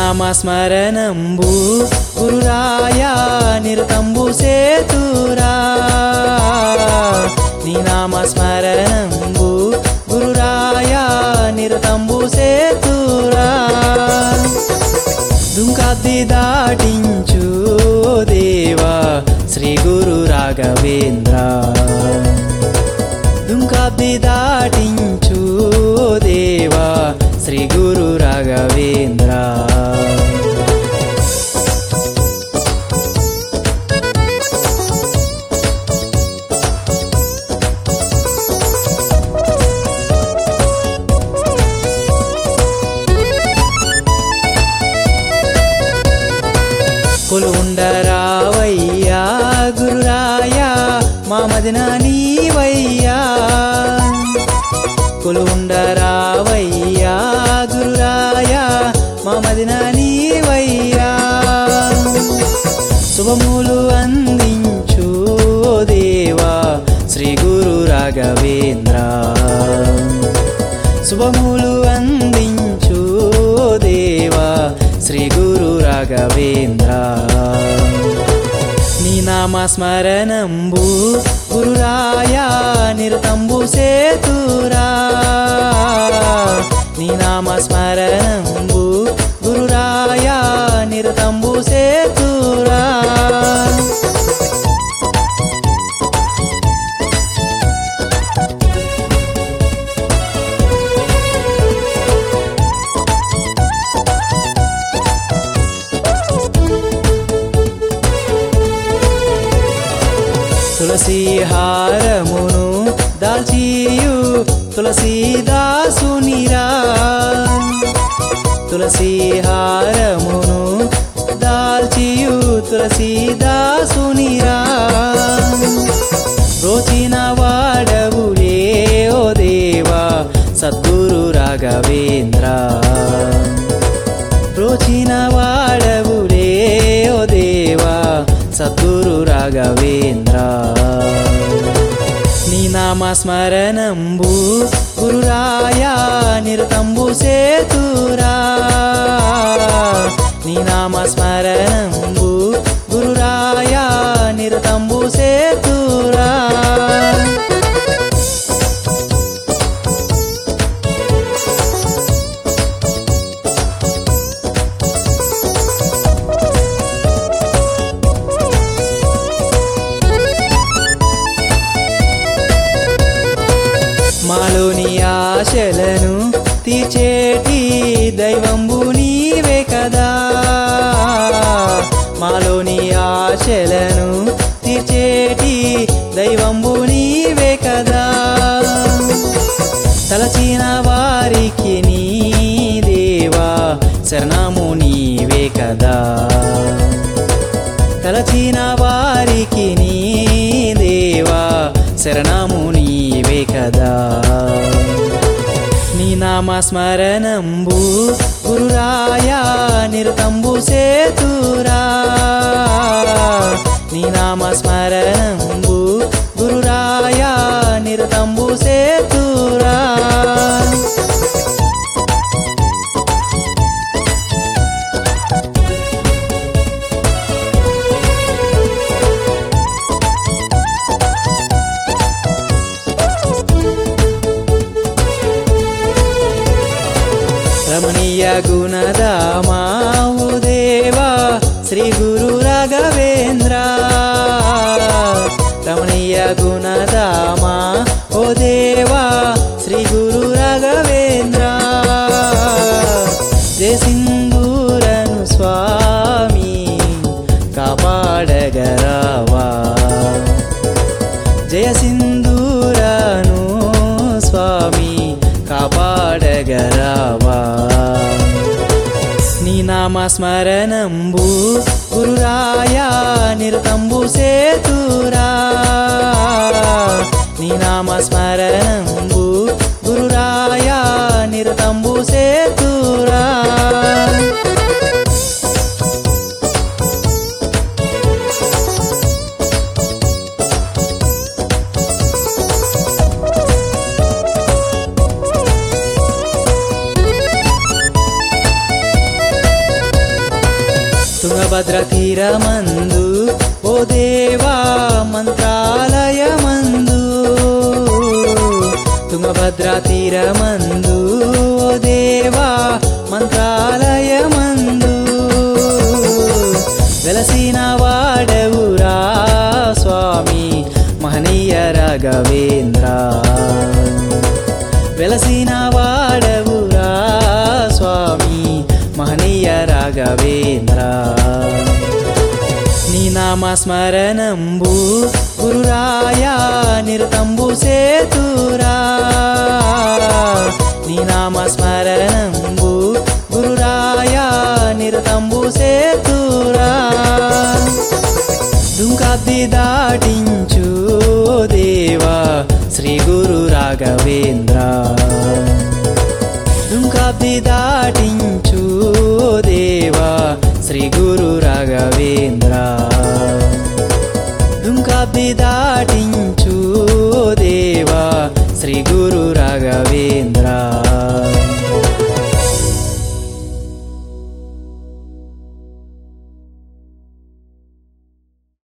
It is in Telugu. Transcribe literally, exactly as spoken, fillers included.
నామస్మరణంబు గురురాయా నిరతంబు సేతురా నీ నామస్మరణంబు గురురాయా నిరతంబు సేతురా దుంకాబ్ది దాటించు దేవా శ్రీ గురు రాఘవేంద్ర దుంకాబ్ది దాటించు దేవా శ్రీ గురు రాఘవేంద్ర కొలుండరావయ్యా గురురాయా మా మదిన నీవయ్యా కొలుండరావయ్యా గురురాయా మా మదిన నీవయ్యా శుభములు అందించు దేవా శ్రీ గురు రాఘవేంద్ర శుభములు అందించు దేవా శ్రీ గురు రాఘవేంద్ర నీ నామస్మరణంబు గురురాయా నిరతంబు సేతురా నీ నామస్మరణంబు గురురాయా నిరతంబు సేతురా తులసి హారమును దాల్చియు తులసీదాసునిరా తులసి హారమును దాల్చియు తులసీదాసునిరా రోచిన వాడవులే ఓ దేవా సద్గురు రాఘవేంద్ర రోచిన వాడవులే ఓ దేవా సద్గురు రాఘవేంద్ర నీ నామస్మరణంబు గురురాయా నిరతంబు సేతురా నీ నామస్మరణంబు గురురాయా నిరతంబు సేతురా మాలోని ఆశలను తీర్చేటి దైవంబు నీవే కదా మాలోని ఆశలను తీర్చేటి దైవంబు నీవే కదా తలచిన వారికి నీ దేవా శరణము నీవే కదా తలచిన వారికి నీ దేవా శరణము నీవే కదా నీ నామస్మరణంబు గురురాయా నిరతంబు సేతురా నీ నామస్మరణంబు గురురాయా నిరతంబు సేతురా రమణీయ గుణదామా ఓ దేవా శ్రీ గురు రాఘవేంద్ర రమణీయ గుణదామా ఓ దేవా శ్రీ గురు రాఘవేంద్ర జయ సింధూరను స్వామి కాపాడగరావా జయ సింధూరను స్వామి కాపాడగరావా నీ నామస్మరణంబు గురురాయా నిరతంబు సేతురా నీ నామస్మరణంబు గురురాయా నిరతంబు సేతురా తుంగభద్ర తీరమందు ఓ దేవా మంత్రాలయమందు తుంగభద్ర తీరమందు ఓ దేవా మంత్రాలయమందు వెలసిన వాడవురా స్వామి మహనీయ రాఘవేంద్ర వెలసిన వాడవురా స్వామి మహనీయ రాఘవేంద్ర నీ నామ స్మరణంబు గురురాయా నిరతంబు సేతురా నీ నామ స్మరణంబు గురురాయా నిరతంబు సేతురా దుంకాబ్ది దాటించు దేవా శ్రీ గురు రాఘవేంద్ర దుంకాబ్ది దాటించు దేవా శ్రీ గురు రాఘవేంద్ర దుంకాబ్ది దాటించు దేవా శ్రీ గురు రాఘవేంద్ర